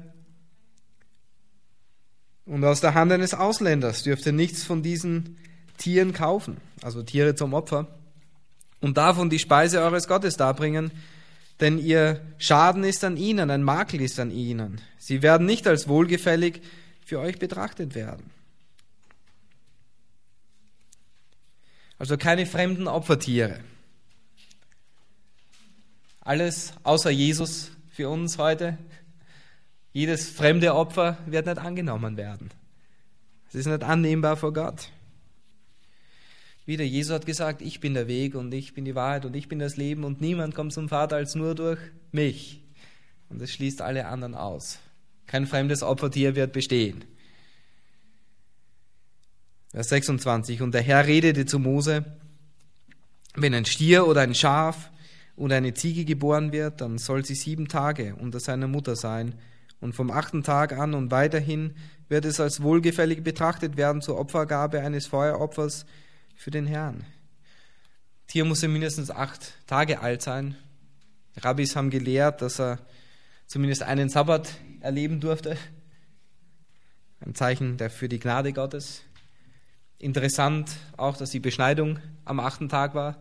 und aus der Hand eines Ausländers dürft ihr nichts von diesen Tieren kaufen, also Tiere zum Opfer, und davon die Speise eures Gottes darbringen, denn ihr Schaden ist an ihnen, ein Makel ist an ihnen. Sie werden nicht als wohlgefällig für euch betrachtet werden. Also keine fremden Opfertiere. Alles außer Jesus für uns heute. Jedes fremde Opfer wird nicht angenommen werden. Es ist nicht annehmbar vor Gott. Wieder, Jesus hat gesagt, ich bin der Weg und ich bin die Wahrheit und ich bin das Leben und niemand kommt zum Vater als nur durch mich. Und das schließt alle anderen aus. Kein fremdes Opfertier wird bestehen. Vers 26. Und der Herr redete zu Mose, wenn ein Stier oder ein Schaf oder eine Ziege geboren wird, dann soll sie 7 Tage unter seiner Mutter sein. Und vom 8. Tag an und weiterhin wird es als wohlgefällig betrachtet werden zur Opfergabe eines Feueropfers für den Herrn. Tier muss ja mindestens 8 Tage alt sein. Die Rabbis haben gelehrt, dass er zumindest einen Sabbat erleben durfte. Ein Zeichen für die Gnade Gottes. Interessant auch, dass die Beschneidung am 8. Tag war.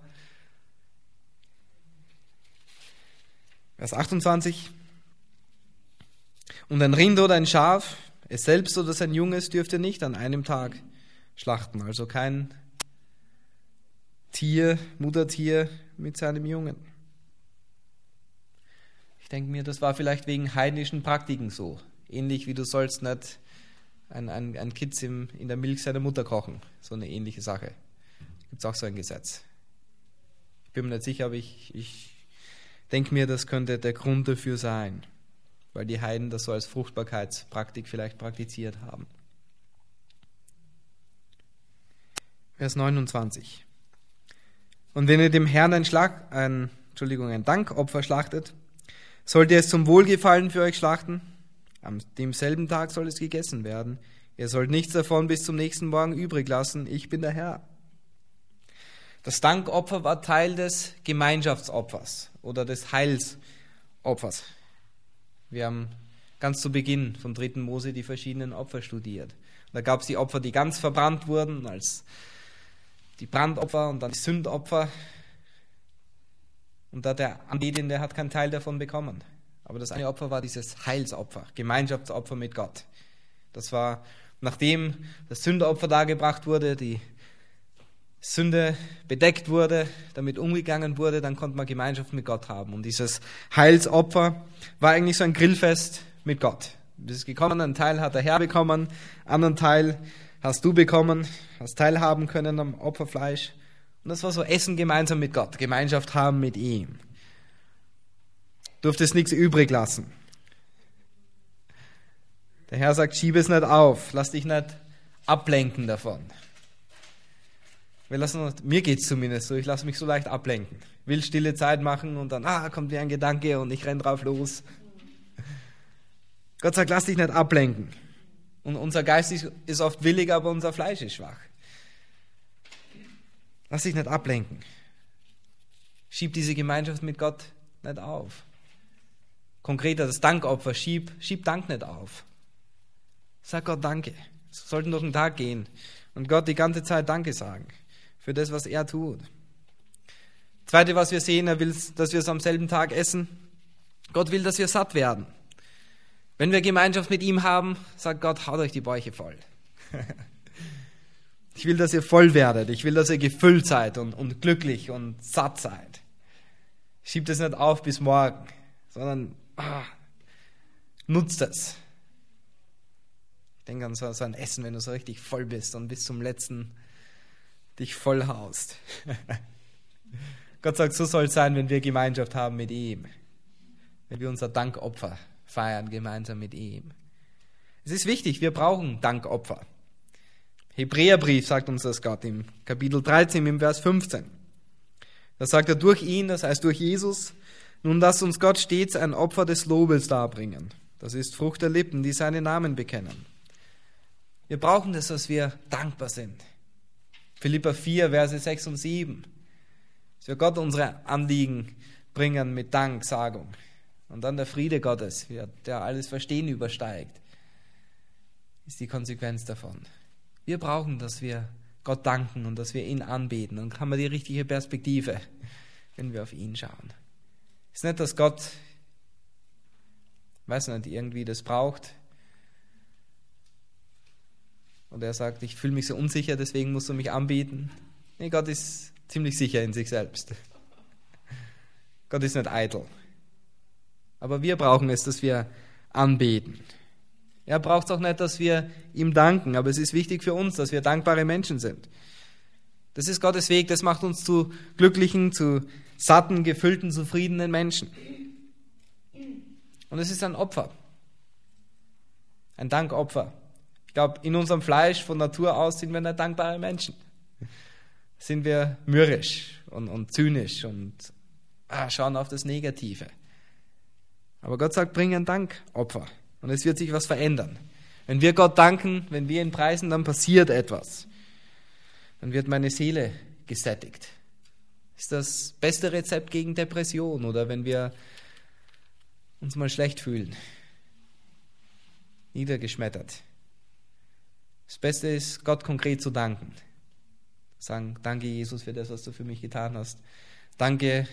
Vers 28. Und ein Rind oder ein Schaf, es selbst oder sein Junges, dürft ihr nicht an einem Tag schlachten. Also kein Tier, Muttertier mit seinem Jungen. Ich denke mir, das war vielleicht wegen heidnischen Praktiken so. Ähnlich wie du sollst nicht ein Kitz in der Milch seiner Mutter kochen. So eine ähnliche Sache. Da gibt es auch so ein Gesetz. Ich bin mir nicht sicher, aber ich denke mir, das könnte der Grund dafür sein. Weil die Heiden das so als Fruchtbarkeitspraktik vielleicht praktiziert haben. Vers 29. Und wenn ihr dem Herrn ein Dankopfer schlachtet, sollt ihr es zum Wohlgefallen für euch schlachten. Am demselben Tag soll es gegessen werden. Ihr sollt nichts davon bis zum nächsten Morgen übrig lassen. Ich bin der Herr. Das Dankopfer war Teil des Gemeinschaftsopfers oder des Heilsopfers. Wir haben ganz zu Beginn vom 3. Mose die verschiedenen Opfer studiert. Da gab es die Opfer, die ganz verbrannt wurden, als die Brandopfer und dann die Sündopfer. Und da der Anbetende hat keinen Teil davon bekommen. Aber das eine Opfer war dieses Heilsopfer, Gemeinschaftsopfer mit Gott. Das war, nachdem das Sündopfer dargebracht wurde, die Sünde bedeckt wurde, damit umgegangen wurde, dann konnte man Gemeinschaft mit Gott haben. Und dieses Heilsopfer war eigentlich so ein Grillfest mit Gott. Du bist gekommen, einen Teil hat der Herr bekommen, einen anderen Teil hast du bekommen, hast teilhaben können am Opferfleisch. Und das war so Essen gemeinsam mit Gott, Gemeinschaft haben mit ihm. Du durftest nichts übrig lassen. Der Herr sagt, schiebe es nicht auf, lass dich nicht ablenken davon. Mir geht es zumindest so, ich lasse mich so leicht ablenken. Will stille Zeit machen und dann kommt mir ein Gedanke und ich renne drauf los. Gott sagt, lass dich nicht ablenken. Und unser Geist ist oft willig, aber unser Fleisch ist schwach. Lass dich nicht ablenken. Schieb diese Gemeinschaft mit Gott nicht auf. Konkreter, das Dankopfer, schieb Dank nicht auf. Sag Gott Danke. Wir sollten durch den Tag gehen und Gott die ganze Zeit Danke sagen für das, was er tut. Zweite, was wir sehen, er will, dass wir es am selben Tag essen. Gott will, dass wir satt werden. Wenn wir Gemeinschaft mit ihm haben, sagt Gott, haut euch die Bäuche voll. Ich will, dass ihr voll werdet. Ich will, dass ihr gefüllt seid und glücklich und satt seid. Schiebt es nicht auf bis morgen, sondern nutzt es. Ich denke an so ein Essen, wenn du so richtig voll bist und bis zum letzten dich voll haust. Gott sagt, so soll es sein, wenn wir Gemeinschaft haben mit ihm. Wenn wir unser Dankopfer feiern gemeinsam mit ihm. Es ist wichtig, wir brauchen Dankopfer. Hebräerbrief sagt uns das Gott im Kapitel 13, im Vers 15. Da sagt er, durch ihn, das heißt durch Jesus, nun lasst uns Gott stets ein Opfer des Lobes darbringen. Das ist Frucht der Lippen, die seinen Namen bekennen. Wir brauchen das, dass wir dankbar sind. Philipper 4, Verse 6 und 7. Dass wir Gott unsere Anliegen bringen mit Danksagung. Und dann der Friede Gottes, der alles Verstehen übersteigt, ist die Konsequenz davon. Wir brauchen, dass wir Gott danken und dass wir ihn anbeten. Dann haben wir die richtige Perspektive, wenn wir auf ihn schauen. Es ist nicht, dass Gott, weiß nicht, irgendwie das braucht. Und er sagt, ich fühle mich so unsicher, deswegen musst du mich anbeten. Nee, Gott ist ziemlich sicher in sich selbst. Gott ist nicht eitel. Aber wir brauchen es, dass wir anbeten. Er braucht es auch nicht, dass wir ihm danken, aber es ist wichtig für uns, dass wir dankbare Menschen sind. Das ist Gottes Weg, das macht uns zu glücklichen, zu satten, gefüllten, zufriedenen Menschen. Und es ist ein Opfer. Ein Dankopfer. Ich glaube, in unserem Fleisch von Natur aus sind wir nicht dankbare Menschen. Sind wir mürrisch und zynisch und schauen auf das Negative. Aber Gott sagt, bring ein Dankopfer und es wird sich was verändern. Wenn wir Gott danken, wenn wir ihn preisen, dann passiert etwas. Dann wird meine Seele gesättigt. Das ist das beste Rezept gegen Depression oder wenn wir uns mal schlecht fühlen, niedergeschmettert. Das Beste ist, Gott konkret zu danken. Sagen, danke Jesus für das, was du für mich getan hast. Danke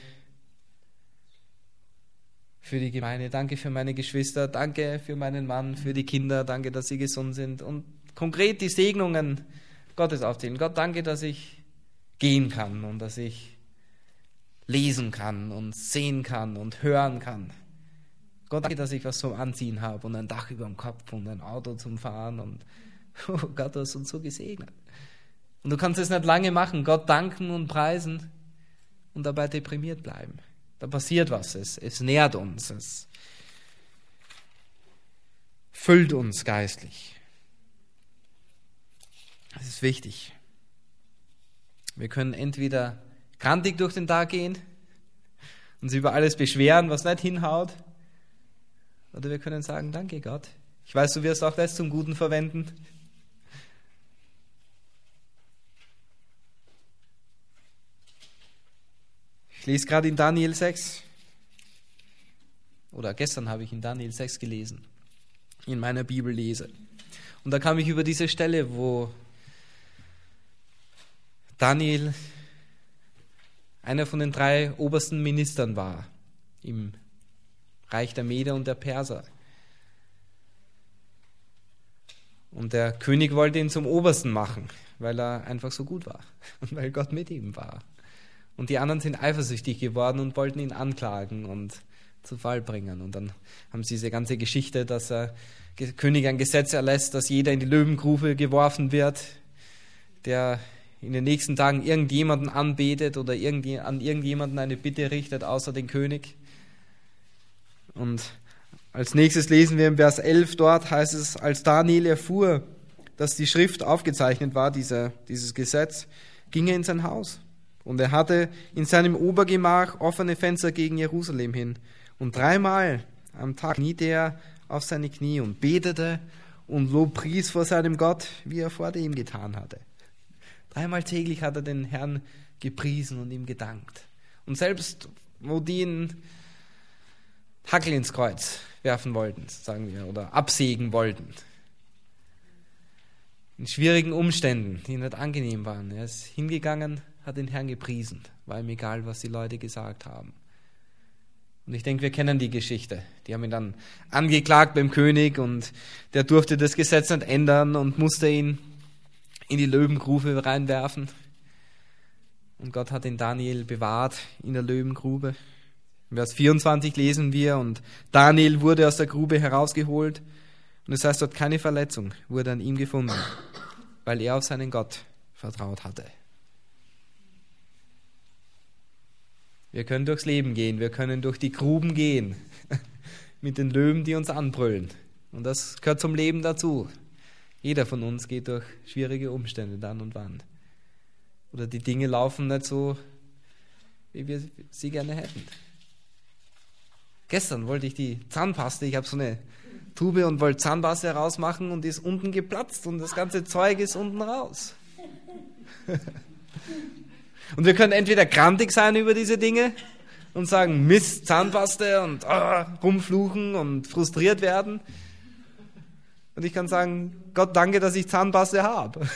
für die Gemeinde, danke für meine Geschwister, danke für meinen Mann, für die Kinder, danke, dass sie gesund sind. Und konkret die Segnungen Gottes aufzählen. Gott, danke, dass ich gehen kann und dass ich lesen kann und sehen kann und hören kann. Gott, danke, dass ich was zum Anziehen habe und ein Dach über dem Kopf und ein Auto zum Fahren und Gott, du hast uns so gesegnet. Und du kannst es nicht lange machen, Gott danken und preisen und dabei deprimiert bleiben. Da passiert was, es nährt uns, es füllt uns geistlich. Das ist wichtig. Wir können entweder kantig durch den Tag gehen, uns über alles beschweren, was nicht hinhaut, oder wir können sagen, danke Gott. Ich weiß, du wirst auch das zum Guten verwenden. Ich lese gerade in Daniel 6, oder gestern habe ich in Daniel 6 gelesen, in meiner Bibellese. Und da kam ich über diese Stelle, wo Daniel einer von den 3 obersten Ministern war im Reich der Meder und der Perser. Und der König wollte ihn zum Obersten machen, weil er einfach so gut war und weil Gott mit ihm war. Und die anderen sind eifersüchtig geworden und wollten ihn anklagen und zu Fall bringen. Und dann haben sie diese ganze Geschichte, dass der König ein Gesetz erlässt, dass jeder in die Löwengrube geworfen wird, der in den nächsten Tagen irgendjemanden anbetet oder an irgendjemanden eine Bitte richtet, außer den König. Und als nächstes lesen wir im Vers 11 dort, heißt es, als Daniel erfuhr, dass die Schrift aufgezeichnet war, dieses Gesetz, ging er in sein Haus. Und er hatte in seinem Obergemach offene Fenster gegen Jerusalem hin. Und 3-mal am Tag kniete er auf seine Knie und betete und lobpries vor seinem Gott, wie er vor ihm getan hatte. 3-mal täglich hat er den Herrn gepriesen und ihm gedankt. Und selbst, wo die ihn Hackel ins Kreuz werfen wollten, sagen wir, oder absägen wollten, in schwierigen Umständen, die nicht angenehm waren, er ist hingegangen, hat den Herrn gepriesen, war ihm egal, was die Leute gesagt haben. Und ich denke, wir kennen die Geschichte. Die haben ihn dann angeklagt beim König und der durfte das Gesetz nicht ändern und musste ihn in die Löwengrube reinwerfen. Und Gott hat den Daniel bewahrt in der Löwengrube. In Vers 24 lesen wir, und Daniel wurde aus der Grube herausgeholt. Und es heißt dort, keine Verletzung wurde an ihm gefunden, weil er auf seinen Gott vertraut hatte. Wir können durchs Leben gehen, wir können durch die Gruben gehen, mit den Löwen, die uns anbrüllen. Und das gehört zum Leben dazu. Jeder von uns geht durch schwierige Umstände dann und wann. Oder die Dinge laufen nicht so, wie wir sie gerne hätten. Gestern wollte ich die Zahnpaste, ich habe so eine Tube und wollte Zahnpaste rausmachen und die ist unten geplatzt und das ganze Zeug ist unten raus. Und wir können entweder grantig sein über diese Dinge und sagen, Mist, Zahnpaste und rumfluchen und frustriert werden. Und ich kann sagen, Gott, danke, dass ich Zahnpaste habe.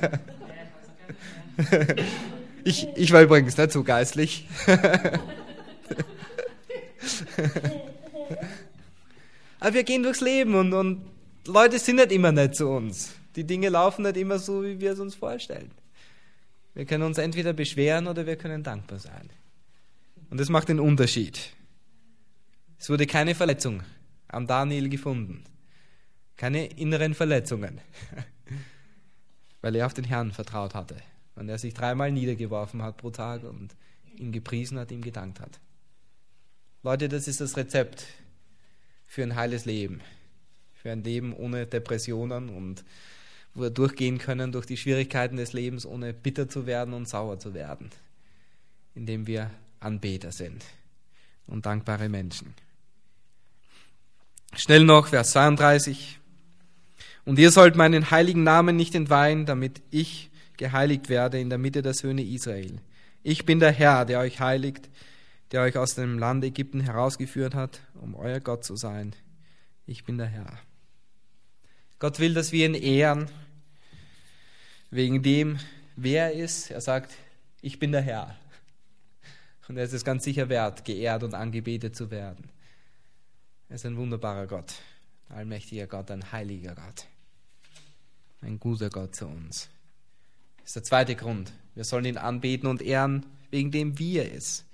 Ich war übrigens nicht so geistlich. Aber wir gehen durchs Leben und Leute sind nicht immer nett zu uns. Die Dinge laufen nicht immer so, wie wir es uns vorstellen. Wir können uns entweder beschweren oder wir können dankbar sein. Und das macht den Unterschied. Es wurde keine Verletzung am Daniel gefunden. Keine inneren Verletzungen. Weil er auf den Herrn vertraut hatte. wenn er sich 3-mal niedergeworfen hat pro Tag und ihn gepriesen hat, ihm gedankt hat. Leute, das ist das Rezept für ein heiles Leben, für ein Leben ohne Depressionen und wo wir durchgehen können durch die Schwierigkeiten des Lebens, ohne bitter zu werden und sauer zu werden, indem wir Anbeter sind und dankbare Menschen. Schnell noch, Vers 32. Und ihr sollt meinen heiligen Namen nicht entweihen, damit ich geheiligt werde in der Mitte der Söhne Israel. Ich bin der Herr, der euch heiligt, der euch aus dem Land Ägypten herausgeführt hat, um euer Gott zu sein. Ich bin der Herr. Gott will, dass wir ihn ehren, wegen dem, wer er ist. Er sagt, ich bin der Herr. Und er ist es ganz sicher wert, geehrt und angebetet zu werden. Er ist ein wunderbarer Gott, ein allmächtiger Gott, ein heiliger Gott, ein guter Gott zu uns. Das ist der zweite Grund. Wir sollen ihn anbeten und ehren, wegen dem, wie er ist.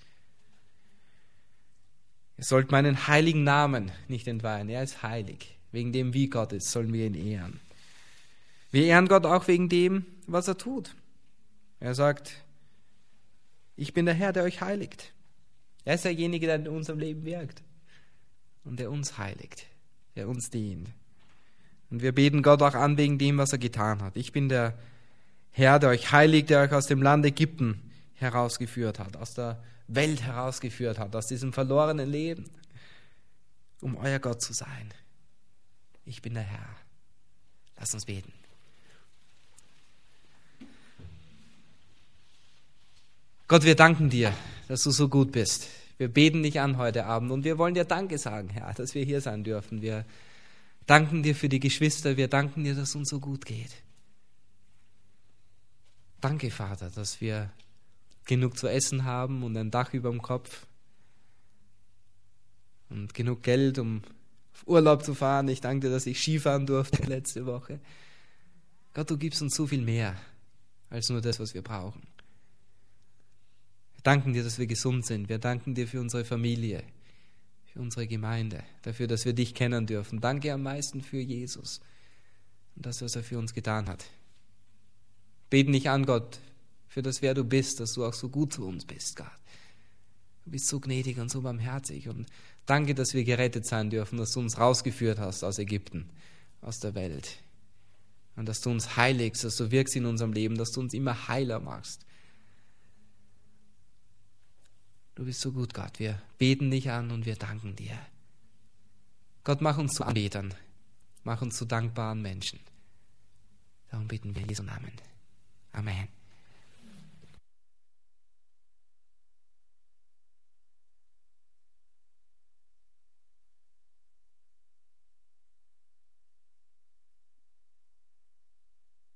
Ihr sollt meinen heiligen Namen nicht entweihen. Er ist heilig. Wegen dem, wie Gott ist, sollen wir ihn ehren. Wir ehren Gott auch wegen dem, was er tut. Er sagt, ich bin der Herr, der euch heiligt. Er ist derjenige, der in unserem Leben wirkt und der uns heiligt, der uns dient. Und wir beten Gott auch an wegen dem, was er getan hat. Ich bin der Herr, der euch heiligt, der euch aus dem Land Ägypten herausgeführt hat, aus der Welt herausgeführt hat, aus diesem verlorenen Leben, um euer Gott zu sein. Ich bin der Herr. Lasst uns beten. Gott, wir danken dir, dass du so gut bist. Wir beten dich an heute Abend und wir wollen dir Danke sagen, Herr, dass wir hier sein dürfen. Wir danken dir für die Geschwister, wir danken dir, dass es uns so gut geht. Danke, Vater, dass wir genug zu essen haben und ein Dach über dem Kopf und genug Geld, um auf Urlaub zu fahren. Ich danke dir, dass ich Skifahren durfte letzte Woche. Gott, du gibst uns so viel mehr als nur das, was wir brauchen. Wir danken dir, dass wir gesund sind. Wir danken dir für unsere Familie, für unsere Gemeinde, dafür, dass wir dich kennen dürfen. Danke am meisten für Jesus und das, was er für uns getan hat. Beten dich an, Gott, für das, wer du bist, dass du auch so gut zu uns bist, Gott. Du bist so gnädig und so barmherzig und danke, dass wir gerettet sein dürfen, dass du uns rausgeführt hast aus Ägypten, aus der Welt. Und dass du uns heiligst, dass du wirkst in unserem Leben, dass du uns immer heiler machst. Du bist so gut, Gott. Wir beten dich an und wir danken dir. Gott, mach uns zu Anbetern. Mach uns zu dankbaren Menschen. Darum bitten wir in Jesu Namen. Amen.